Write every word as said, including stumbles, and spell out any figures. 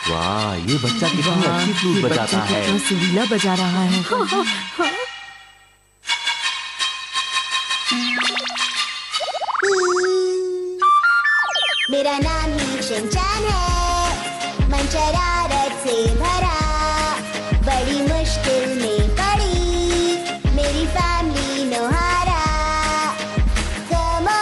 वाह, ये बच्चा कितनी अच्छी फ्लूट बजाता है। कितना सुरीला बजा रहा है। हाँ, हाँ, हाँ। मेरा नाम ही शिनचैन है, मन शरारत से भरा।